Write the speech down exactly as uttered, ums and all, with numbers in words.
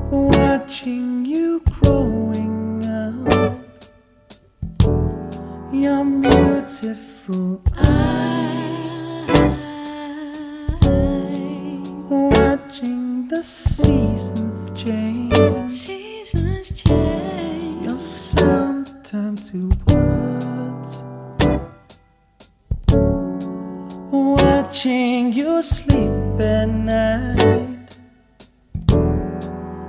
watching you growing up, your beautiful eyes, watching the seasons change, seasons change, your sound turn to words, watching you sleep at night.